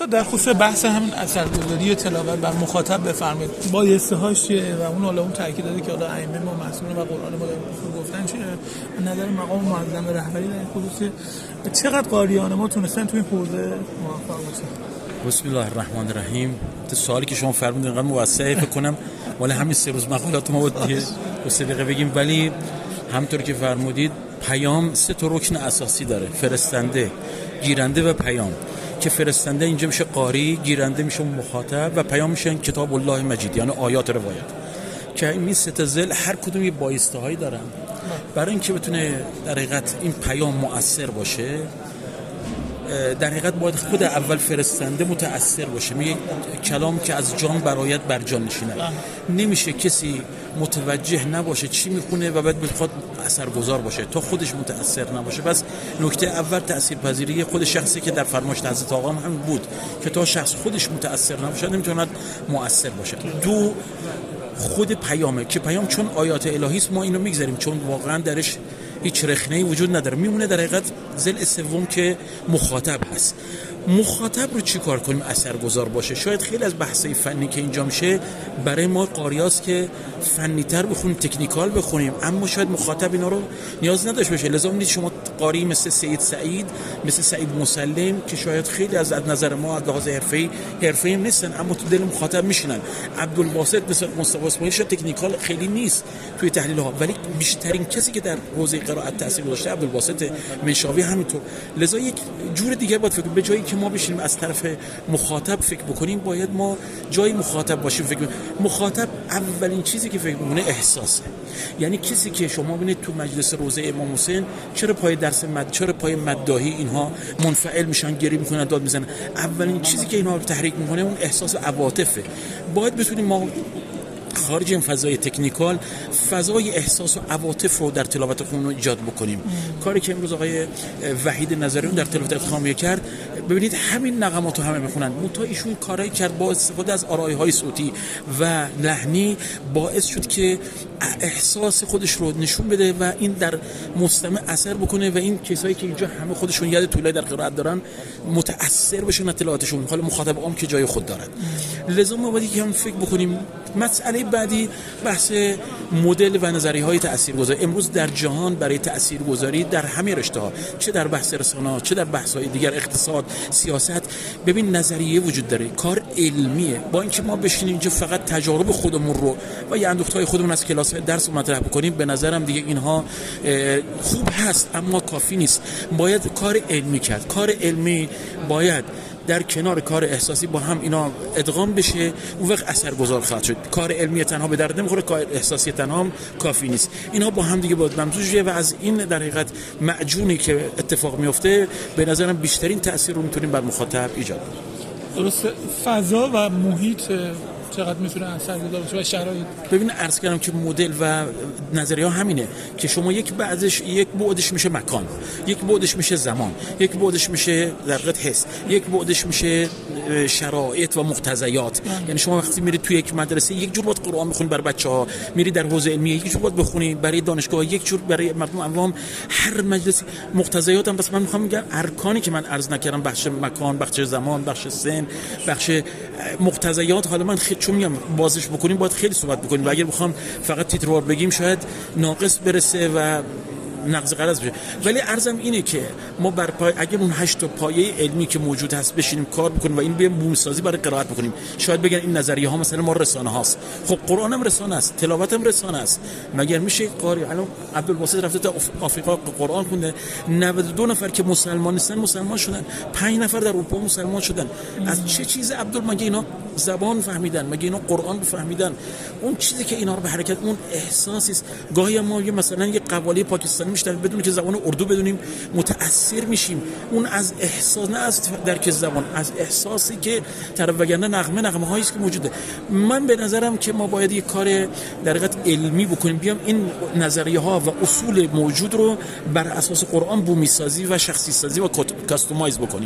در خصوص بحث همین اثرگذاری تلاوت بر مخاطب بفرمایید. بایسته‌هاش چیه و اون حالا اون تاکید داده که حالا ائمه ما مسئول و قرآن ما گفتن چیه؟ نظر مقام معظم رهبری در این خصوص چقدر قاریان ما تونستن تو این حوزه موفق باشن؟ بسم الله الرحمن الرحیم. سوالی که شما فرمودین اینقدر موسعه فکر کنم ولی همین 3 روز مقالات ما بود 2 دقیقه بگیم، ولی همونطور که فرمودید پیام 3 تا رکن اساسی داره: فرستنده، گیرنده و پیام. که فرستنده اینجا میشه قاری، گیرنده میشه مخاطب و پیام میشه کتاب الله مجید، یعنی آیات روایت. که این 3 تا ذیل هر کدوم یه بایسته هایی دارن. برای اینکه بتونه در حقیقت این پیام مؤثر باشه، در حقیقت باید خود اول فرستنده متأثر باشه. میگه کلام که از جان برآید بر جان نشیند. نمیشه کسی متوجه نباشه چی میخونه و بعد بخواد اثرگذار باشه تا خودش متأثر نباشه. بس نکته اول تاثیرپذیری خود شخصی که در فرمایش حضرت آقا هم بود که تا شخص خودش متأثر نباشه نمیتونه مؤثر باشه. 2 خود پیامه که پیام چون آیات الهی است ما اینو میگذاریم چون واقعا درش هیچ رخنه‌ای وجود نداره. میمونه در حقیقت ذیل سوم که مخاطب هست. مخاطب رو چی کار کنیم اثرگذار باشه؟ شاید خیلی از بحثای فنی که اینجا میشه برای ما قاریاست که فنی‌تر بخونیم، تکنیکال بخونیم، اما شاید مخاطب اینا رو نیاز نداشته باشه. لازم نیست شما قاری مثل سید سعید، مثل سعید مسلم که شاید خیلی از نظر ما از لحاظ حرفه‌ای نیستن اما تو دل مخاطب میشینن. عبدالباسط مثل مصطفی اسماعیلی شاید تکنیکال خیلی نیست توی تحلیل ها، ولی بیشترین کسی که در حوزه قرائت تاثیر گذاشته عبدالباسط منشاوی همینطور. لذا یک جور دیگه باید فکر کنیم. به جایی که ما بشینیم از طرف مخاطب فکر بکنیم باید ما جای مخاطب باشیم فکر کنیم. مخاطب اولین چیزی که فکر می‌کنه احساسه. یعنی کسی که شما ببینید تو مجلس روضه امام حسین چرا پای درس چرا پای مداحی اینها منفعل میشن، گریه میکنن، داد میزنن؟ اولین چیزی که اینها رو تحریک میکنه اون احساس عواطفه. باید بتونیم ما خارج این فضای تکنیکال فضای احساس و عواطف رو در تلاوت قرآن ایجاد بکنیم. کاری که امروز آقای وحید نظریون در تلاوت خامیه کرد، ببینید همین نغماتو همه میخونن، منتها ایشون کارایی کرد با استفاده از آرایه‌های صوتی و لحنی باعث شد که احساس خودش رو نشون بده و این در مستمع اثر بکنه و این کسایی که اینجا همه خودشون یاد طولایی در قرائت دارن متأثر بشن از تلاوتشون. حالا مخاطب عام که جای خود دارد. لذا ما باید که هم فکر بکنیم. مسئله بعدی بحث مدل و نظریه‌های تاثیرگذاری. امروز در جهان برای تاثیرگذاری در همه رشته‌ها، چه در بحث رسانه‌ها چه در بحث‌های دیگر، اقتصاد، سیاست، ببین نظریه وجود داره، کار علمیه. با اینکه ما بشینیم اینجا فقط تجارب خودمون رو و یه اندوخته‌های خودمون از کلاس درس مطرح بکنیم، به نظرم دیگه اینها خوب هست اما کافی نیست. باید کار علمی کرد. کار علمی باید در کنار کار احساسی با هم اینا ادغام بشه، اون وقت اثرگذار خواهد شد. کار علمی تنها به درد نمیخوره، کار احساسی تنها هم کافی نیست. اینا با هم دیگه باید ممزوج شه و از این در حقیقت معجونی که اتفاق میفته به نظرم بیشترین تأثیر رو میتونیم بر مخاطب ایجاد کنیم. درست. فضا و محیط چقدر میتونه اثرگذار باشه و شرایط؟ ببین عرض کردم که مدل و نظریه ها همینه که شما یک بعدش میشه مکان، یک بعدش میشه زمان، یک بعدش میشه در حقیقت حس، یک بعدش میشه شرایط و مقتضیات. یعنی شما وقتی میرید توی یک مدرسه یک جور باید قرآن بخونید برای بچه‌ها، میرید در حوزه علمی یک جور باید بخونید، برای دانشگاه یک جور، برای مردم عوام هر مجلسی مقتضیات هم. بس من میخوام بگم ارکانی که من عرض نکردم، بخش مکان، بخش زمان، بخش سن، بخش مقتضیات، حالا من چون میگم بازش بکنیم باید خیلی صحبت بکنیم و اگر بخوام فقط تیتروار بگیم شاید ناقص برسه و نقض قرض بشه. ولی عرضم اینه که ما بر پای اگر اون 8 تا پایه علمی که موجود هست بشینیم کار بکنیم و این بیام بومسازی برای قرائت بکنیم، شاید بگن این نظریه ها مثلا ما رسانه هاست. خب قرآن هم رسانه است، تلاوت هم رسانه است. مگر میشه قاری الان عبدالباسط رفته تا آفریقا قرآن خونده، 92 نفر که مسلمان نیستن مسلمان شدن، 5 نفر در اروپا مسلمان شدن. از چه چیز مگه اینا زبان فهمیدن؟ مگه اینا قرآن فهمیدن؟ اون چیزی که اینا رو به حرکت، اون احساسی است. گاهی ما مثلا یه قوالی پاکستانی میشنویم بدون که زبان اردو بدونیم متأثر میشیم. اون از احساس، نه از درک زبان، از احساسی که طرف وگرنه نغمه هایی است که موجوده. من به نظرم که ما باید یک کار در حقیقت علمی بکنیم، بیام این نظریه ها و اصول موجود رو بر اساس قرآن بومی سازی و شخصی سازی و کاستومایز بکنیم.